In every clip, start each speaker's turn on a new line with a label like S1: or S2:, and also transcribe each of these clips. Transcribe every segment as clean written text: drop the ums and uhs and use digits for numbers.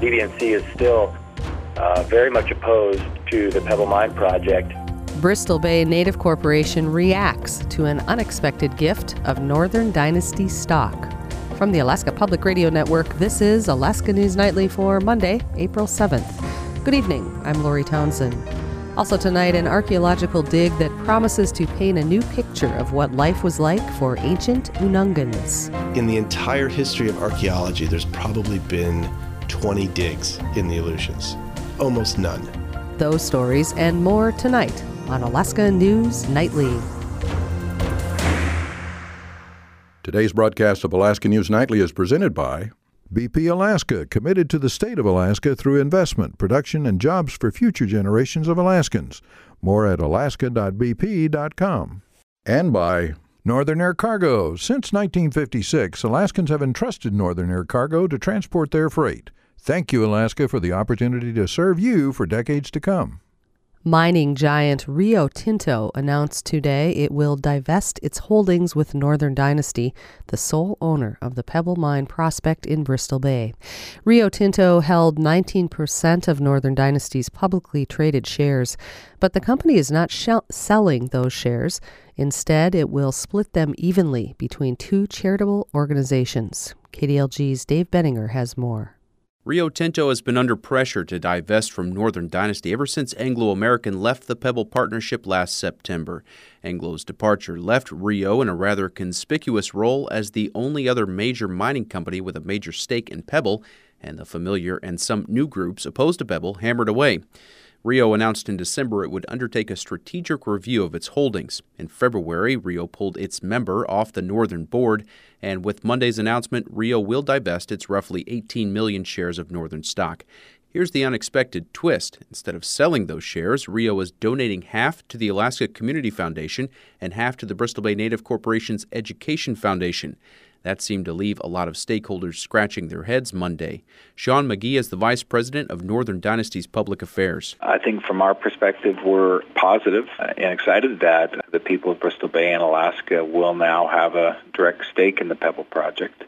S1: BB&C is still very much opposed to the Pebble Mine project.
S2: Bristol Bay Native Corporation reacts to an unexpected gift of Northern Dynasty stock. From the Alaska Public Radio Network, this is Alaska News Nightly for Monday, April 7th. Good evening, I'm Lori Townsend. Also tonight, an archaeological dig that promises to paint a new picture of what life was like for ancient Unungans.
S3: In the entire history of archaeology, there's probably been 20 digs in the Aleutians. Almost none.
S2: Those stories and more tonight on Alaska News Nightly.
S4: Today's broadcast of Alaska News Nightly is presented by BP Alaska, committed to the state of Alaska through investment, production, and jobs for future generations of Alaskans. More at alaska.bp.com. And by Northern Air Cargo. Since 1956, Alaskans have entrusted Northern Air Cargo to transport their freight. Thank you, Alaska, for the opportunity to serve you for decades to come.
S2: Mining giant Rio Tinto announced today it will divest its holdings with Northern Dynasty, the sole owner of the Pebble Mine prospect in Bristol Bay. Rio Tinto held 19% of Northern Dynasty's publicly traded shares, but the company is not selling those shares. Instead, it will split them evenly between two charitable organizations. KDLG's Dave Benninger has more.
S5: Rio Tinto has been under pressure to divest from Northern Dynasty ever since Anglo American left the Pebble partnership last September. Anglo's departure left Rio in a rather conspicuous role as the only other major mining company with a major stake in Pebble, and the familiar and some new groups opposed to Pebble hammered away. Rio announced in December it would undertake a strategic review of its holdings. In February, Rio pulled its member off the Northern board, and with Monday's announcement, Rio will divest its roughly 18 million shares of Northern stock. Here's the unexpected twist. Instead of selling those shares, Rio is donating half to the Alaska Community Foundation and half to the Bristol Bay Native Corporation's Education Foundation. That seemed to leave a lot of stakeholders scratching their heads Monday. Sean McGee is the vice president of Northern Dynasty's Public Affairs.
S6: I think from our perspective, we're positive and excited that the people of Bristol Bay and Alaska will now have a direct stake in the Pebble project.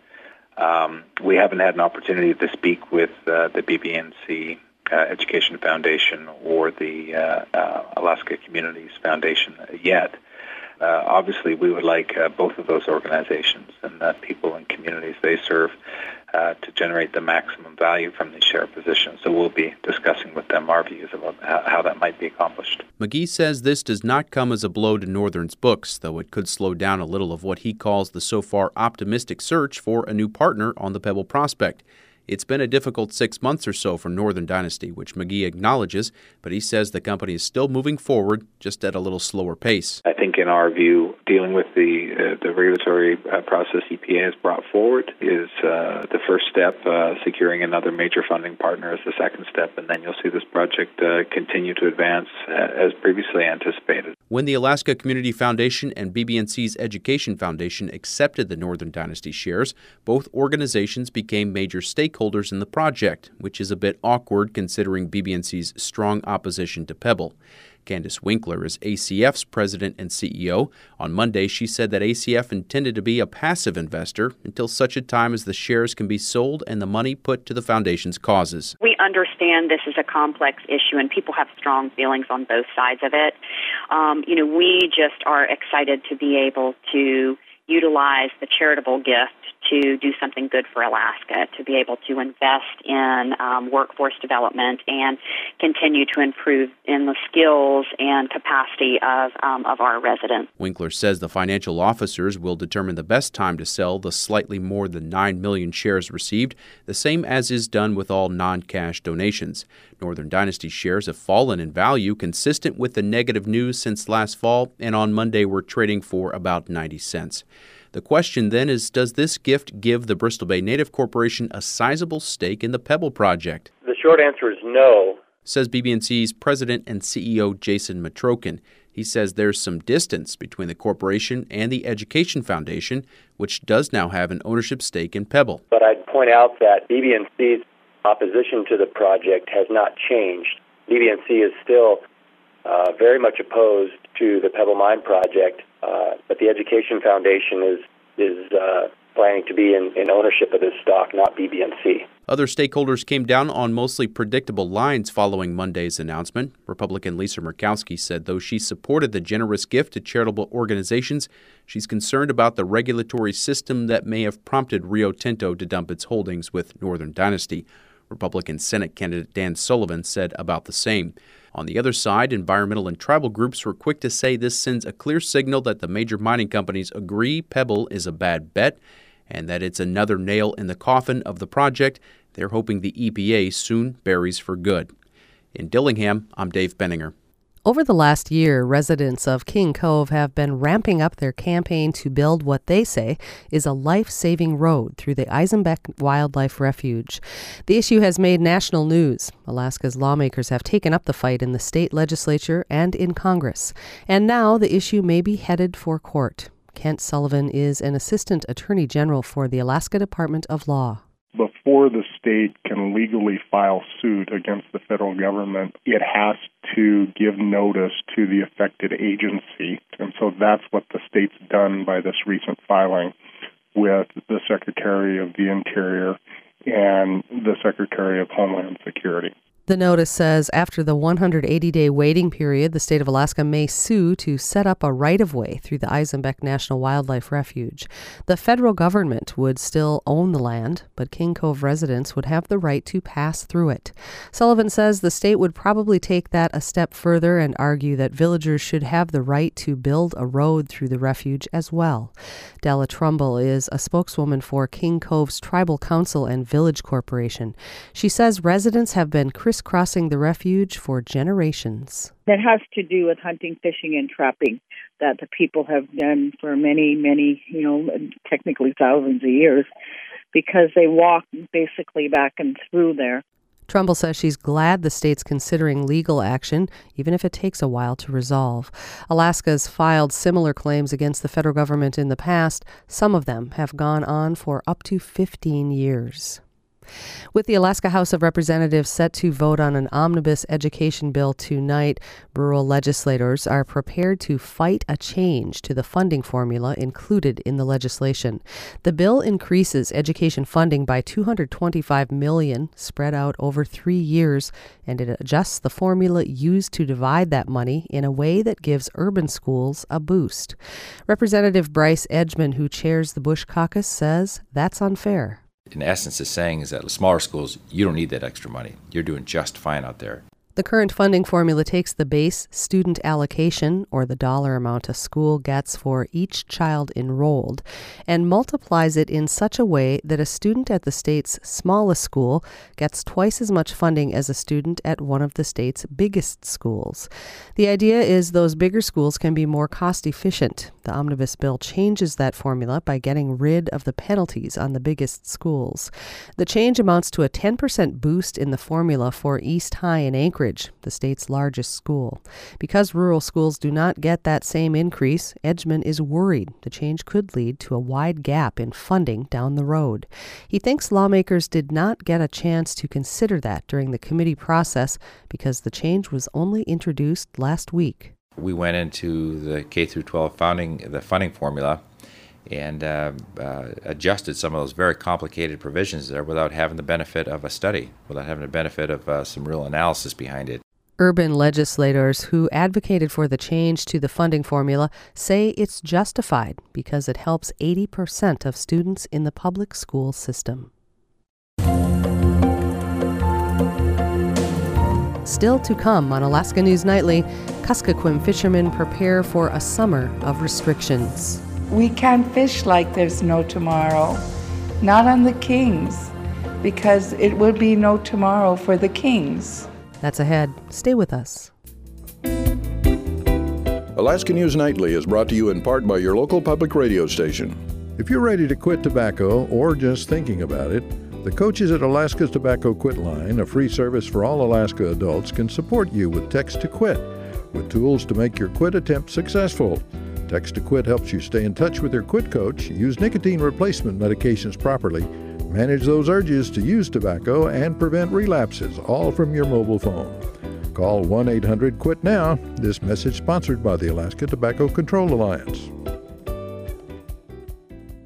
S6: We haven't had an opportunity to speak with the BB&C Education Foundation or the Alaska Communities Foundation yet. Obviously, we would like both of those organizations and the people and communities they serve to generate the maximum value from these share positions. So we'll be discussing with them our views about how that might be accomplished.
S5: McGee says this does not come as a blow to Northern's books, though it could slow down a little of what he calls the so far optimistic search for a new partner on the Pebble prospect. It's been a difficult 6 months or so for Northern Dynasty, which McGee acknowledges, but he says the company is still moving forward, just at a little slower pace.
S6: I think in our view, dealing with the regulatory process EPA has brought forward is the first step. Securing another major funding partner is the second step, and then you'll see this project continue to advance as previously anticipated.
S5: When the Alaska Community Foundation and BB&C's Education Foundation accepted the Northern Dynasty shares, both organizations became major stakeholders in the project, which is a bit awkward considering BB&C's strong opposition to Pebble. Candace Winkler is ACF's president and CEO. On Monday, she said that ACF intended to be a passive investor until such a time as the shares can be sold and the money put to the foundation's causes.
S7: We understand this is a complex issue and people have strong feelings on both sides of it. We just are excited to be able to utilize the charitable gift to do something good for Alaska, to be able to invest in workforce development and continue to improve in the skills and capacity of our residents.
S5: Winkler says the financial officers will determine the best time to sell the slightly more than 9 million shares received, the same as is done with all non-cash donations. Northern Dynasty shares have fallen in value consistent with the negative news since last fall, and on Monday were trading for about 90 cents. The question then is, does this gift give the Bristol Bay Native Corporation a sizable stake in the Pebble project?
S1: The short answer is no,
S5: says BB&C's president and CEO Jason Matrokin. He says there's some distance between the corporation and the Education Foundation, which does now have an ownership stake in Pebble.
S1: But I'd point out that BB&C's opposition to the project has not changed. BB&C is still very much opposed to the Pebble Mine project, but the Education Foundation is planning to be in ownership of this stock, not BB&C.
S5: Other stakeholders came down on mostly predictable lines following Monday's announcement. Republican Lisa Murkowski said though she supported the generous gift to charitable organizations, she's concerned about the regulatory system that may have prompted Rio Tinto to dump its holdings with Northern Dynasty. Republican Senate candidate Dan Sullivan said about the same. On the other side, environmental and tribal groups were quick to say this sends a clear signal that the major mining companies agree Pebble is a bad bet and that it's another nail in the coffin of the project they're hoping the EPA soon buries for good. In Dillingham, I'm Dave Benninger.
S2: Over the last year, residents of King Cove have been ramping up their campaign to build what they say is a life-saving road through the Eisenbeck Wildlife Refuge. The issue has made national news. Alaska's lawmakers have taken up the fight in the state legislature and in Congress. And now the issue may be headed for court. Kent Sullivan is an assistant attorney general for the Alaska Department of Law.
S8: Before the state can legally file suit against the federal government, it has to give notice to the affected agency. And so that's what the state's done by this recent filing with the Secretary of the Interior and the Secretary of Homeland Security.
S2: The notice says after the 180-day waiting period, the state of Alaska may sue to set up a right-of-way through the Eisenbeck National Wildlife Refuge. The federal government would still own the land, but King Cove residents would have the right to pass through it. Sullivan says the state would probably take that a step further and argue that villagers should have the right to build a road through the refuge as well. Della Trumbull is a spokeswoman for King Cove's Tribal Council and Village Corporation. She says residents have been crisscrossing the refuge for generations.
S9: That has to do with hunting, fishing, and trapping that the people have done for many, technically thousands of years, because they walk basically back and through there.
S2: Trumbull says she's glad the state's considering legal action, even if it takes a while to resolve. Alaska's filed similar claims against the federal government in the past. Some of them have gone on for up to 15 years. With the Alaska House of Representatives set to vote on an omnibus education bill tonight, rural legislators are prepared to fight a change to the funding formula included in the legislation. The bill increases education funding by $225 million, spread out over 3 years, and it adjusts the formula used to divide that money in a way that gives urban schools a boost. Representative Bryce Edgman, who chairs the Bush Caucus, says that's unfair.
S10: In essence, is saying is that smaller schools, you don't need that extra money. You're doing just fine out there.
S2: The current funding formula takes the base student allocation, or the dollar amount a school gets for each child enrolled, and multiplies it in such a way that a student at the state's smallest school gets twice as much funding as a student at one of the state's biggest schools. The idea is those bigger schools can be more cost efficient. The omnibus bill changes that formula by getting rid of the penalties on the biggest schools. The change amounts to a 10% boost in the formula for East High in Anchorage, the state's largest school. Because rural schools do not get that same increase, Edgman is worried the change could lead to a wide gap in funding down the road. He thinks lawmakers did not get a chance to consider that during the committee process because the change was only introduced last week.
S10: We went into the K-12 funding formula and adjusted some of those very complicated provisions there without having the benefit of a study, without having the benefit of some real analysis behind it.
S2: Urban legislators who advocated for the change to the funding formula say it's justified because it helps 80% of students in the public school system. Still to come on Alaska News Nightly, Kuskokwim fishermen prepare for a summer of restrictions.
S11: We can't fish like there's no tomorrow, not on the Kings, because it will be no tomorrow for the Kings.
S2: That's ahead. Stay with us.
S4: Alaska News Nightly is brought to you in part by your local public radio station. If you're ready to quit tobacco or just thinking about it, the coaches at Alaska's Tobacco Quit Line, a free service for all Alaska adults, can support you with Text to Quit, with tools to make your quit attempt successful. Text to Quit helps you stay in touch with your quit coach, use nicotine replacement medications properly, manage those urges to use tobacco, and prevent relapses, all from your mobile phone. Call 1-800-QUIT-NOW. This message sponsored by the Alaska Tobacco Control Alliance.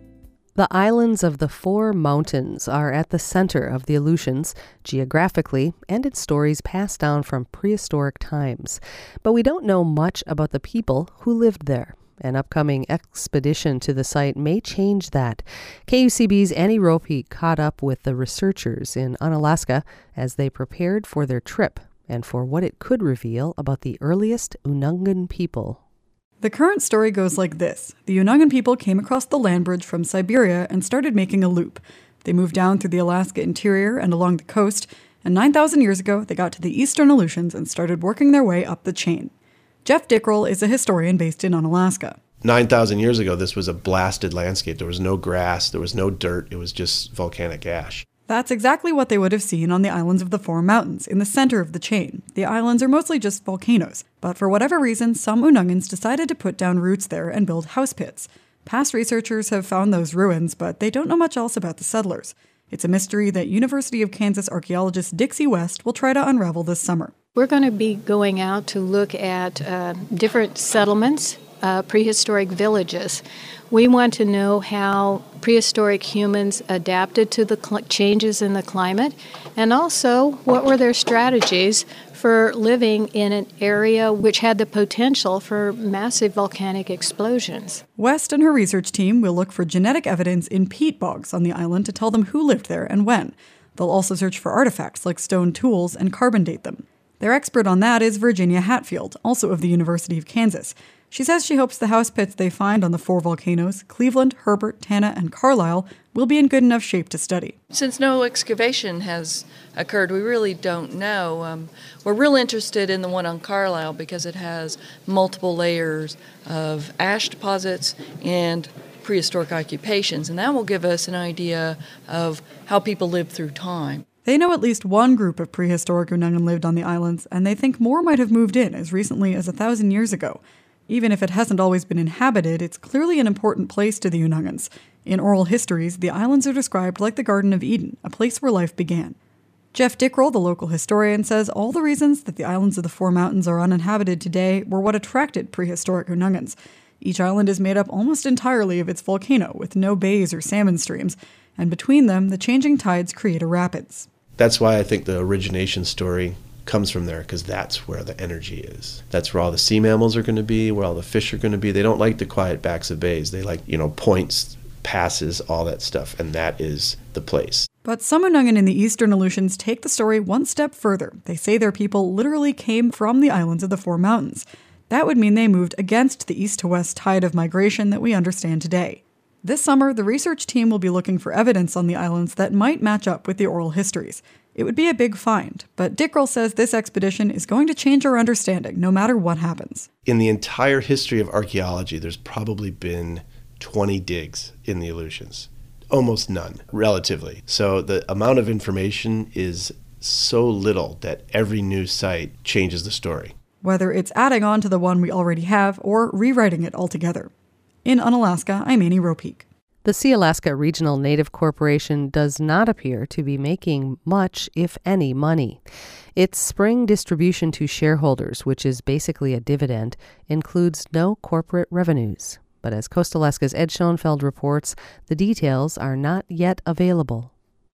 S2: The islands of the Four Mountains are at the center of the Aleutians, geographically, and its stories passed down from prehistoric times. But we don't know much about the people who lived there. An upcoming expedition to the site may change that. KUCB's Annie Ropeek caught up with the researchers in Unalaska as they prepared for their trip and for what it could reveal about the earliest Unangan people.
S12: The current story goes like this. The Unangan people came across the land bridge from Siberia and started making a loop. They moved down through the Alaska interior and along the coast, and 9,000 years ago they got to the eastern Aleutians and started working their way up the chain. Jeff Dickrell is a historian based in Unalaska.
S3: 9,000 years ago, this was a blasted landscape. There was no grass, there was no dirt, it was just volcanic ash.
S12: That's exactly what they would have seen on the islands of the Four Mountains, in the center of the chain. The islands are mostly just volcanoes, but for whatever reason, some Unangans decided to put down roots there and build house pits. Past researchers have found those ruins, but they don't know much else about the settlers. It's a mystery that University of Kansas archaeologist Dixie West will try to unravel this summer.
S13: We're going to be going out to look at different settlements, prehistoric villages. We want to know how prehistoric humans adapted to the changes in the climate, and also what were their strategies for living in an area which had the potential for massive volcanic explosions.
S12: West and her research team will look for genetic evidence in peat bogs on the island to tell them who lived there and when. They'll also search for artifacts like stone tools and carbon date them. Their expert on that is Virginia Hatfield, also of the University of Kansas. She says she hopes the house pits they find on the four volcanoes, Cleveland, Herbert, Tanna, and Carlisle, will be in good enough shape to study.
S14: Since no excavation has occurred, we really don't know. We're real interested in the one on Carlisle because it has multiple layers of ash deposits and prehistoric occupations, and that will give us an idea of how people lived through time.
S12: They know at least one group of prehistoric Unangan lived on the islands, and they think more might have moved in as recently as 1,000 years ago. Even if it hasn't always been inhabited, it's clearly an important place to the Unangans. In oral histories, the islands are described like the Garden of Eden, a place where life began. Jeff Dickrell, the local historian, says all the reasons that the islands of the Four Mountains are uninhabited today were what attracted prehistoric Unangans. Each island is made up almost entirely of its volcano, with no bays or salmon streams, and between them, the changing tides create a rapids.
S3: That's why I think the origination story comes from there, because that's where the energy is. That's where all the sea mammals are going to be, where all the fish are going to be. They don't like the quiet backs of bays. They like, points, passes, all that stuff, and that is the place.
S12: But some Unangan in the eastern Aleutians take the story one step further. They say their people literally came from the islands of the Four Mountains. That would mean they moved against the east to west tide of migration that we understand today. This summer, the research team will be looking for evidence on the islands that might match up with the oral histories. It would be a big find, but Dickrell says this expedition is going to change our understanding no matter what happens.
S3: In the entire history of archaeology, there's probably been 20 digs in the Aleutians. Almost none, relatively. So the amount of information is so little that every new site changes the story.
S12: Whether it's adding on to the one we already have or rewriting it altogether. In Unalaska, I'm Annie Ropeek.
S2: The Sealaska Regional Native Corporation does not appear to be making much, if any, money. Its spring distribution to shareholders, which is basically a dividend, includes no corporate revenues. But as Coast Alaska's Ed Schoenfeld reports, the details are not yet available.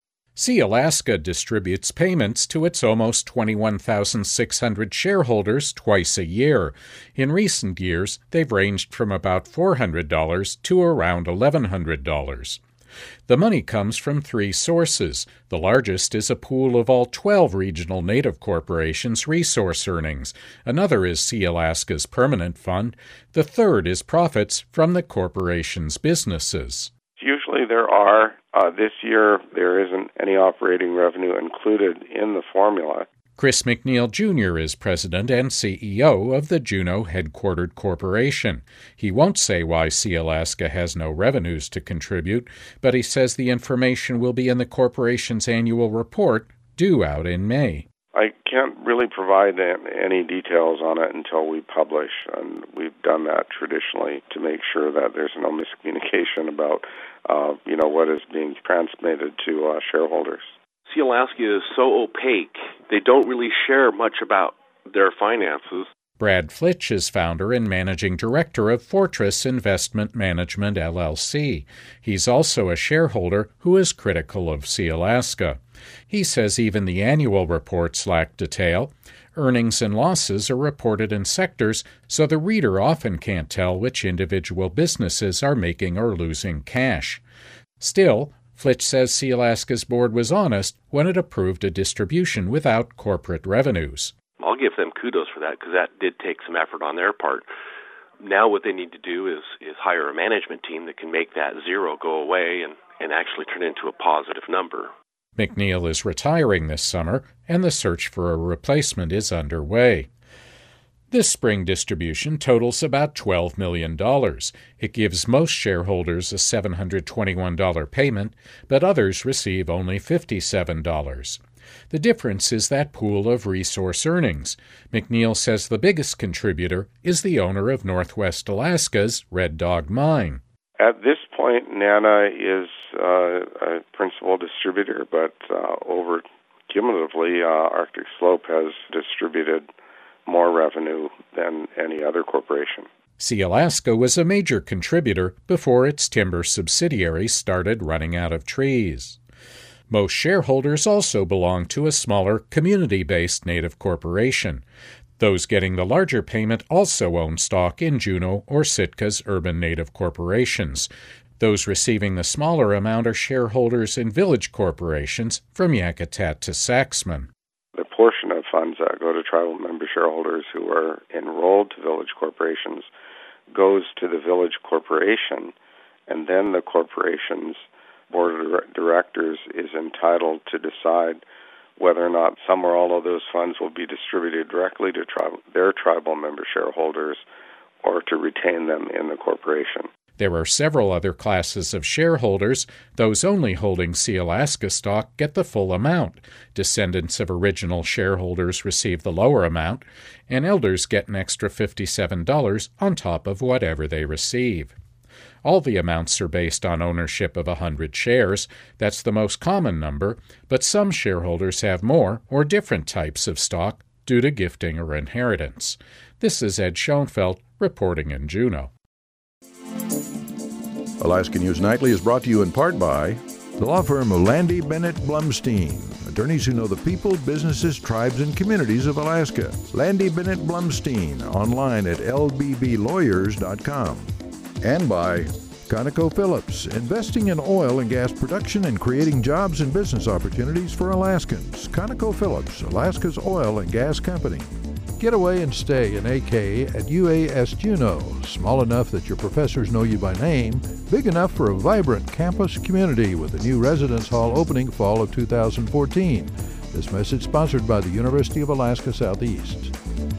S15: Sealaska distributes payments to its almost 21,600 shareholders twice a year. In recent years, they've ranged from about $400 to around $1,100. The money comes from three sources. The largest is a pool of all 12 regional Native corporations' resource earnings. Another is Sealaska's permanent fund. The third is profits from the corporation's businesses.
S16: Usually there are. This year, there isn't any operating revenue included in the formula.
S15: Chris McNeil Jr. is president and CEO of the Juneau headquartered corporation. He won't say why Sealaska has no revenues to contribute, but he says the information will be in the corporation's annual report due out in May.
S16: I can't really provide any details on it until we publish, and we've done that traditionally to make sure that there's no miscommunication about what is being transmitted to shareholders.
S17: Sealaska is so opaque, they don't really share much about their finances.
S15: Brad Flitch is founder and managing director of Fortress Investment Management, LLC. He's also a shareholder who is critical of Sealaska. He says even the annual reports lack detail. Earnings and losses are reported in sectors, so the reader often can't tell which individual businesses are making or losing cash. Still, Flitch says Sealaska's board was honest when it approved a distribution without corporate revenues.
S17: I'll give them kudos for that because that did take some effort on their part. Now what they need to do is hire a management team that can make that zero go away and actually turn into a positive number.
S15: McNeil is retiring this summer, and the search for a replacement is underway. This spring distribution totals about $12 million. It gives most shareholders a $721 payment, but others receive only $57. The difference is that pool of resource earnings. McNeil says the biggest contributor is the owner of Northwest Alaska's Red Dog Mine.
S16: At this point, NANA is a principal distributor, but over cumulatively, Arctic Slope has distributed more revenue than any other corporation.
S15: Sealaska was a major contributor before its timber subsidiary started running out of trees. Most shareholders also belong to a smaller community-based native corporation. Those getting the larger payment also own stock in Juneau or Sitka's urban native corporations. Those receiving the smaller amount are shareholders in village corporations from Yakutat to Saxman.
S16: The portion of funds that go to tribal member shareholders who are enrolled to village corporations goes to the village corporation, and then the corporation's board of directors is entitled to decide whether or not some or all of those funds will be distributed directly to their tribal member shareholders or to retain them in the corporation.
S15: There are several other classes of shareholders. Those only holding Sealaska stock get the full amount. Descendants of original shareholders receive the lower amount, and elders get an extra $57 on top of whatever they receive. All the amounts are based on ownership of 100 shares. That's the most common number, but some shareholders have more or different types of stock due to gifting or inheritance. This is Ed Schoenfeld reporting in Juneau.
S4: Alaska News Nightly is brought to you in part by the law firm of Landy Bennett Blumstein, attorneys who know the people, businesses, tribes, and communities of Alaska. Landy Bennett Blumstein, online at lbblawyers.com. And by ConocoPhillips, investing in oil and gas production and creating jobs and business opportunities for Alaskans. ConocoPhillips, Alaska's oil and gas company. Get away and stay in AK at UAS Juneau. Small enough that your professors know you by name, big enough for a vibrant campus community with a new residence hall opening fall of 2014. This message sponsored by the University of Alaska Southeast.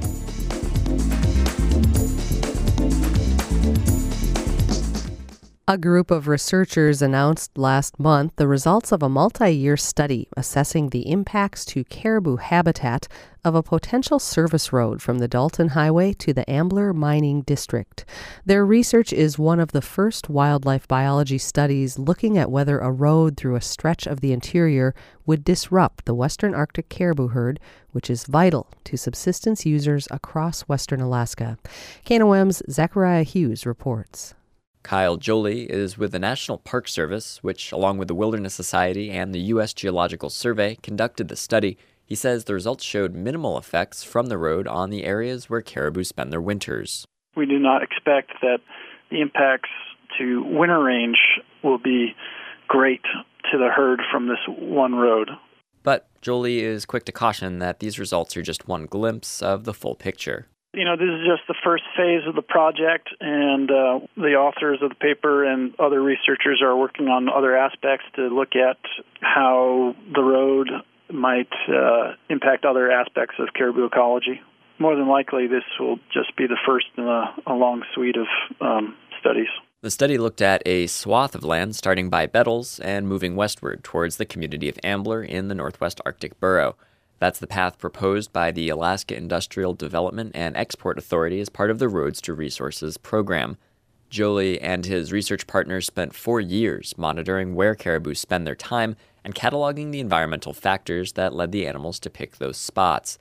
S2: A group of researchers announced last month the results of a multi-year study assessing the impacts to caribou habitat of a potential service road from the Dalton Highway to the Ambler Mining District. Their research is one of the first wildlife biology studies looking at whether a road through a stretch of the interior would disrupt the western Arctic caribou herd, which is vital to subsistence users across western Alaska. KNOM's Zachariah Hughes reports.
S18: Kyle Jolie is with the National Park Service, which, along with the Wilderness Society and the U.S. Geological Survey, conducted the study. He says the results showed minimal effects from the road on the areas where caribou spend their winters.
S19: We do not expect that the impacts to winter range will be great to the herd from this one road.
S18: But Jolie is quick to caution that these results are just one glimpse of the full picture.
S19: You know, this is just the first phase of the project, and the authors of the paper and other researchers are working on other aspects to look at how the road might impact other aspects of caribou ecology. More than likely, this will just be the first in a long suite of studies.
S18: The study looked at a swath of land starting by Bettles and moving westward towards the community of Ambler in the Northwest Arctic Borough. That's the path proposed by the Alaska Industrial Development and Export Authority as part of the Roads to Resources program. Jolie and his research partners spent 4 years monitoring where caribou spend their time and cataloging the environmental factors that led the animals to pick those spots.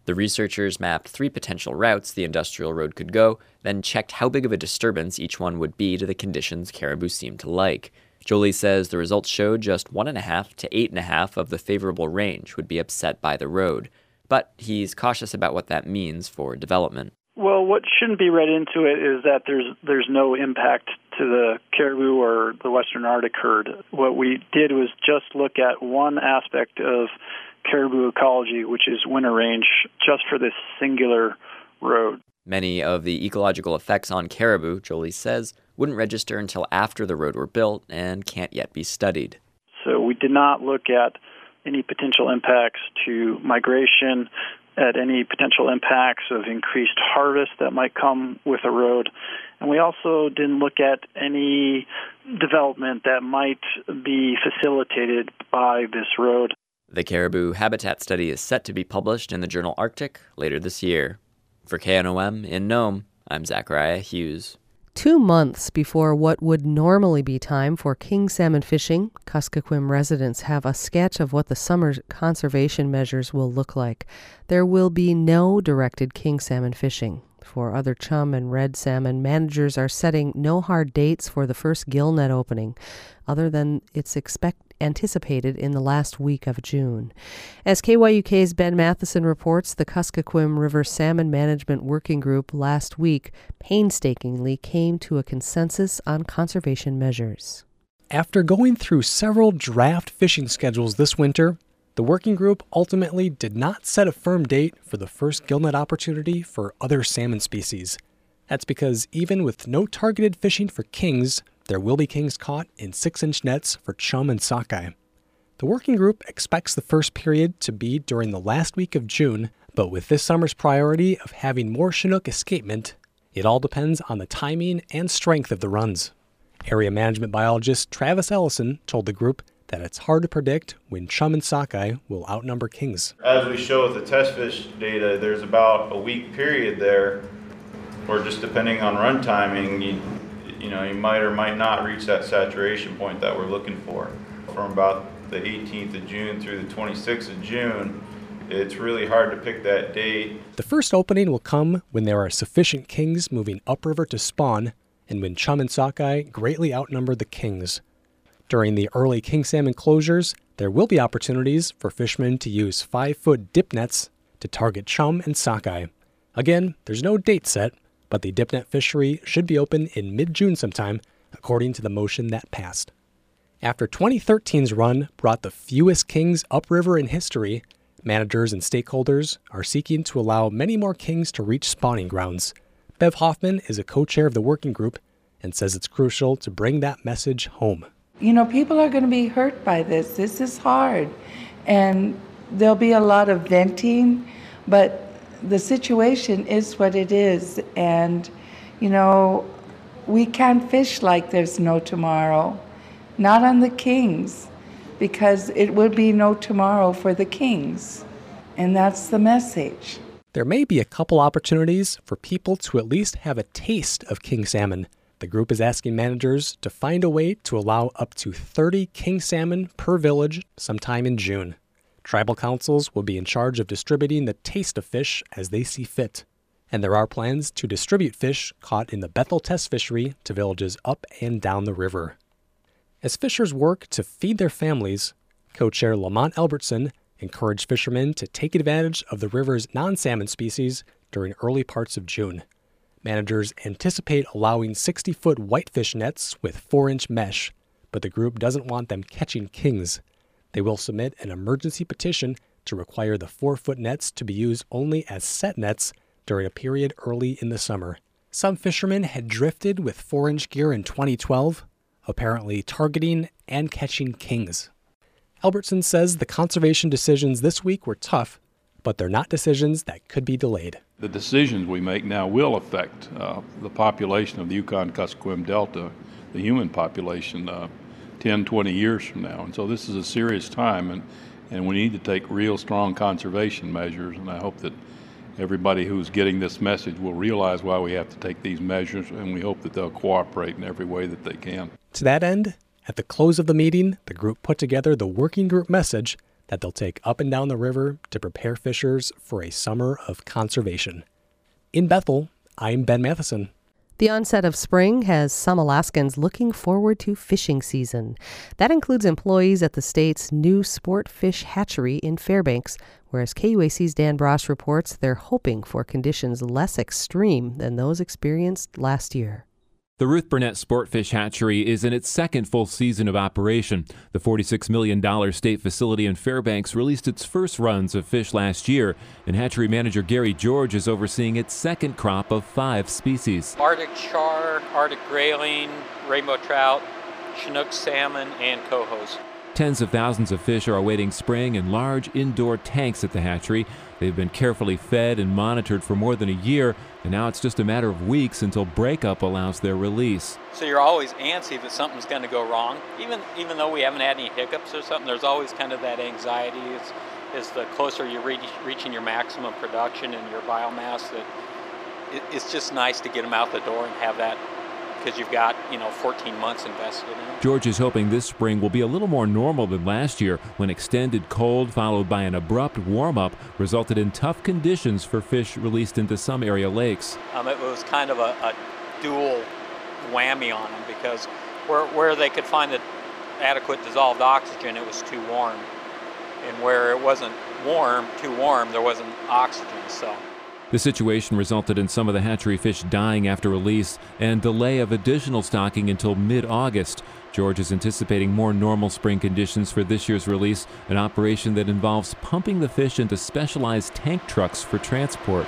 S18: The researchers mapped 3 potential routes the industrial road could go, then checked how big of a disturbance each one would be to the conditions caribou seemed to like. Jolie says the results showed just 1.5 to 8.5 of the favorable range would be upset by the road, but he's cautious about what that means for development.
S19: Well, what shouldn't be read into it is that there's no impact to the caribou or the Western Arctic herd. What we did was just look at one aspect of caribou ecology, which is winter range, just for this singular road.
S18: Many of the ecological effects on caribou, Jolie says, wouldn't register until after the road were built and can't yet be studied.
S19: So we did not look at any potential impacts to migration, at any potential impacts of increased harvest that might come with a road. And we also didn't look at any development that might be facilitated by this road.
S18: The caribou habitat study is set to be published in the journal Arctic later this year. For KNOM in Nome, I'm Zachariah Hughes.
S2: 2 months before what would normally be time for king salmon fishing, Kuskokwim residents have a sketch of what the summer conservation measures will look like. There will be no directed king salmon fishing. For other chum and red salmon, managers are setting no hard dates for the first gill net opening, other than it's anticipated in the last week of June. As KYUK's Ben Matheson reports, the Kuskokwim River Salmon Management Working Group last week painstakingly came to a consensus on conservation measures.
S20: After going through several draft fishing schedules this winter, the working group ultimately did not set a firm date for the first gillnet opportunity for other salmon species. That's because even with no targeted fishing for kings, there will be kings caught in 6-inch nets for chum and sockeye. The working group expects the first period to be during the last week of June, but with this summer's priority of having more Chinook escapement, it all depends on the timing and strength of the runs. Area management biologist Travis Ellison told the group that it's hard to predict when chum and sockeye will outnumber kings.
S21: As we show with the test fish data, there's about a week period there, or just depending on run timing, you might or might not reach that saturation point that we're looking for. From about the 18th of June through the 26th of June, it's really hard to pick that date.
S20: The first opening will come when there are sufficient kings moving upriver to spawn and when chum and sockeye greatly outnumber the kings. During the early king salmon closures, there will be opportunities for fishermen to use 5-foot dip nets to target chum and sockeye. Again, there's no date set, but the dip net fishery should be open in mid-June sometime, according to the motion that passed. After 2013's run brought the fewest kings upriver in history, managers and stakeholders are seeking to allow many more kings to reach spawning grounds. Bev Hoffman is a co-chair of the working group and says it's crucial to bring that message home.
S11: People are going to be hurt by this. This is hard. And there'll be a lot of venting, but the situation is what it is. And, we can't fish like there's no tomorrow. Not on the kings, because it will be no tomorrow for the kings. And that's the message.
S20: There may be a couple opportunities for people to at least have a taste of king salmon. The group is asking managers to find a way to allow up to 30 king salmon per village sometime in June. Tribal councils will be in charge of distributing the taste of fish as they see fit. And there are plans to distribute fish caught in the Bethel test fishery to villages up and down the river. As fishers work to feed their families, co-chair Lamont Albertson encouraged fishermen to take advantage of the river's non-salmon species during early parts of June. Managers anticipate allowing 60-foot whitefish nets with 4-inch mesh, but the group doesn't want them catching kings. They will submit an emergency petition to require the 4-foot nets to be used only as set nets during a period early in the summer. Some fishermen had drifted with 4-inch gear in 2012, apparently targeting and catching kings. Albertson says the conservation decisions this week were tough, but they're not decisions that could be delayed.
S22: The decisions we make now will affect the population of the Yukon-Kuskokwim Delta, the human population, 10, 20 years from now. And so this is a serious time, and we need to take real strong conservation measures, and I hope that everybody who's getting this message will realize why we have to take these measures, and we hope that they'll cooperate in every way that they can.
S20: To that end, at the close of the meeting, the group put together the working group message that they'll take up and down the river to prepare fishers for a summer of conservation. In Bethel, I'm Ben Matheson.
S2: The onset of spring has some Alaskans looking forward to fishing season. That includes employees at the state's new sport fish hatchery in Fairbanks, whereas KUAC's Dan Bross reports they're hoping for conditions less extreme than those experienced last year.
S6: The Ruth Burnett Sportfish Hatchery is in its second full season of operation. The $46 million state facility in Fairbanks released its first runs of fish last year, and hatchery manager Gary George is overseeing its second crop of 5 species.
S7: Arctic char, Arctic grayling, rainbow trout, Chinook salmon, and cohos.
S6: Tens of thousands of fish are awaiting spring in large indoor tanks at the hatchery. They've been carefully fed and monitored for more than a year, and now it's just a matter of weeks until breakup allows their release.
S7: So you're always antsy that something's going to go wrong. Even though we haven't had any hiccups or something, there's always kind of that anxiety. It's the closer you're reaching your maximum production and your biomass, that it's just nice to get them out the door and have that, because you've got 14 months invested in it.
S6: George is hoping this spring will be a little more normal than last year, when extended cold followed by an abrupt warm-up resulted in tough conditions for fish released into some area lakes.
S7: It was kind of a dual whammy on them, because where they could find the adequate dissolved oxygen, it was too warm. And where it wasn't too warm, there wasn't oxygen. So
S6: the situation resulted in some of the hatchery fish dying after release and delay of additional stocking until mid-August. George is anticipating more normal spring conditions for this year's release, an operation that involves pumping the fish into specialized tank trucks for transport.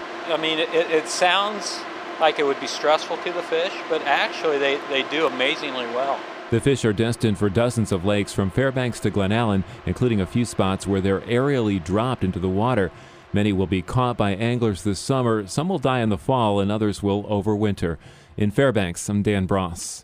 S7: It sounds like it would be stressful to the fish, but actually they do amazingly well.
S6: The fish are destined for dozens of lakes from Fairbanks to Glen Allen, including a few spots where they're aerially dropped into the water. Many will be caught by anglers this summer, some will die in the fall, and others will overwinter. In Fairbanks, I'm Dan Bross.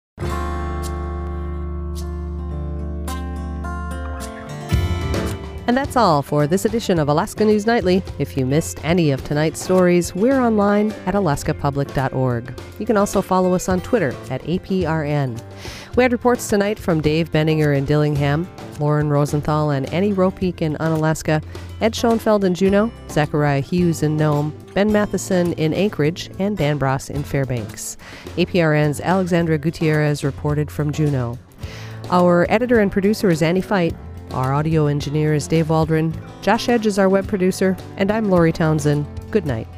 S2: And that's all for this edition of Alaska News Nightly. If you missed any of tonight's stories, we're online at alaskapublic.org. You can also follow us on Twitter at APRN. We had reports tonight from Dave Benninger in Dillingham, Lauren Rosenthal and Annie Ropeek in Unalaska, Ed Schoenfeld in Juneau, Zachariah Hughes in Nome, Ben Matheson in Anchorage, and Dan Bross in Fairbanks. APRN's Alexandra Gutierrez reported from Juneau. Our editor and producer is Annie Fite. Our audio engineer is Dave Waldron. Josh Edge is our web producer, and I'm Lori Townsend. Good night.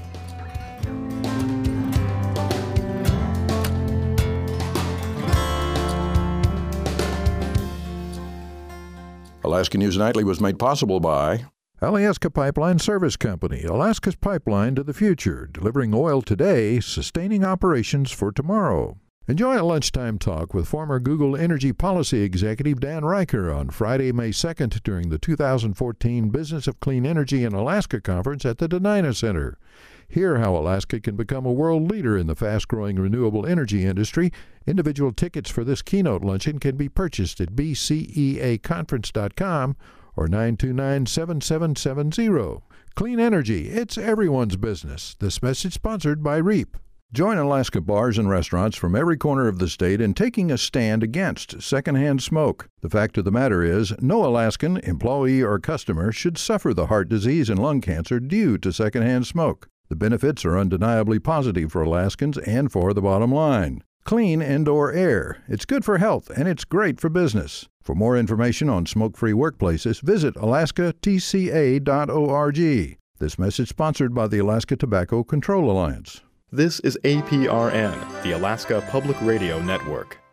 S4: Alaska News Nightly was made possible by Alaska Pipeline Service Company, Alaska's pipeline to the future, delivering oil today, sustaining operations for tomorrow. Enjoy a lunchtime talk with former Google Energy Policy Executive Dan Riker on Friday, May 2nd during the 2014 Business of Clean Energy in Alaska Conference at the Denina Center. Hear how Alaska can become a world leader in the fast-growing renewable energy industry. Individual tickets for this keynote luncheon can be purchased at bceaconference.com or 929-7770. Clean energy, it's everyone's business. This message sponsored by REAP. Join Alaska bars and restaurants from every corner of the state in taking a stand against secondhand smoke. The fact of the matter is, no Alaskan, employee or customer should suffer the heart disease and lung cancer due to secondhand smoke. The benefits are undeniably positive for Alaskans and for the bottom line. Clean indoor air. It's good for health and it's great for business. For more information on smoke-free workplaces, visit alaskatca.org. This message sponsored by the Alaska Tobacco Control Alliance.
S23: This is APRN, the Alaska Public Radio Network.